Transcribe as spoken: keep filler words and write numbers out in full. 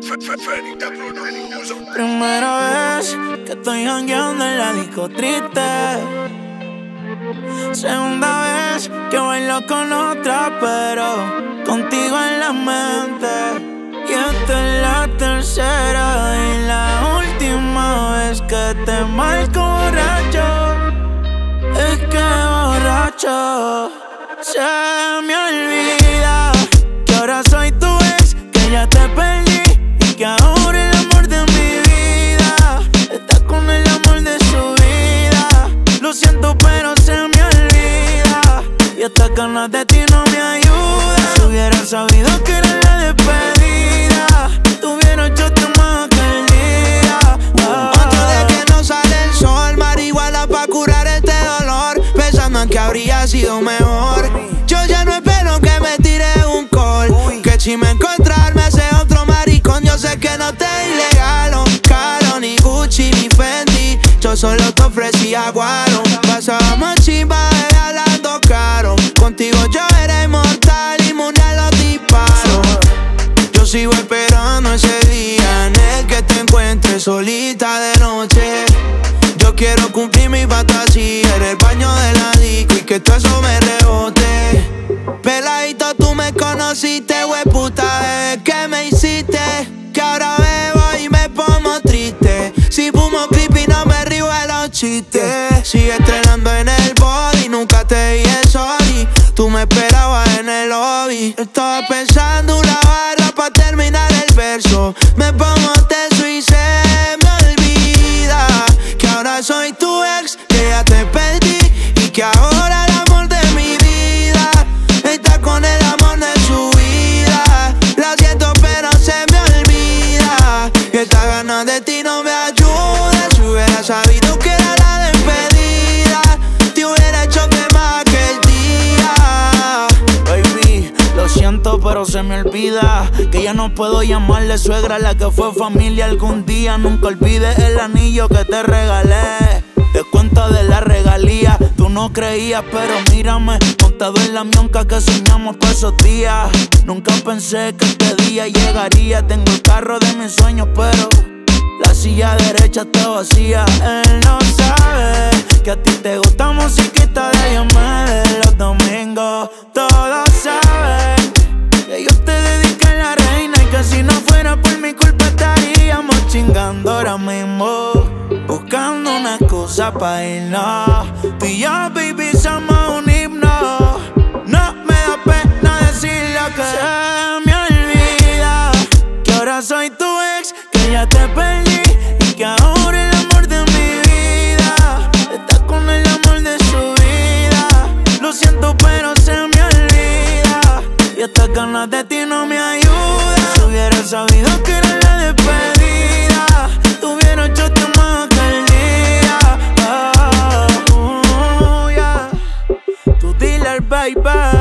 Primera vez que estoy jangueando en la disco triste. Segunda vez que bailo con otra, pero contigo en la mente. Y esta es la tercera y la última vez que te marco borracho. Es que borracho se me olvida que ahora soy tu ex, que ya te perdí y que ahora el amor de mi vida está con el amor de su vida. Lo siento pero se me olvida y estas ganas de ti no me ayudan. Si hubiera sabido que era la despedida, te hubiera hecho más aquel día. Oh. Antes de que no sale el sol, marihuana pa' curar este dolor, pensando en que habría sido mejor. Yo ya no espero que me tire un call, que si me encontrarme ese otro maricón, yo sé que no te ilegalo, caro, ni Gucci, ni Fendi. Yo solo te ofrecía guaro, pasábamos chimba hablando caro. Contigo yo era inmortal, inmune a los disparos. Yo sigo esperando ese día en el que te encuentres solita de noche. Yo quiero cumplir mi fantasía en el baño de la disco y que todo eso me rebote. Peladito, tú me conociste, hueputa, bebé, ¿qué me hiciste? Que ahora bebo y me pongo triste. Si fumo clip y no me río de los chistes. Sigue estrenando en el body, nunca te dije sorry. Tú me esperabas en el lobby. Estaba pensando una barra pa' terminar el verso. Me pongo tenso y se me olvida que ahora soy tu ex, que ya te perdí y que ahora el amor de mi vida está con el amor de su vida. Lo siento pero se me olvida que estas ganas de ti no me ayudan. Si hubiera sabido que era la despedida, te hubiera hecho más aquel día. Baby, lo siento pero se me olvida que ya no puedo llamarle suegra a la que fue familia algún día. Nunca olvides el anillo que te regalé. Te cuento de la regalía, tú no creías, pero mírame, montado en la mionca que soñamos por esos días. Nunca pensé que este día llegaría. Tengo el carro de mis sueños, pero la silla derecha está vacía. Él no sabe que a ti te gusta musiquita de Diomedes los domingos. Todos saben que yo te dediqué a la reina y que si no fuera por mi culpa estaríamos chingando ahora mismo, buscando una excusa pa' irnos. Tú y yo, baby, somos un himno. No me da pena decir lo que se me olvida que ahora soy tu ex, que ya te perdí y que ahora el amor de mi vida está con el amor de su vida. Lo siento pero se me olvida y estas ganas de ti no me ayudan. Si hubiera sabido que era la despedida, te hubiera hecho más aquel día. Oh, oh, yeah. Tu dealer, baby.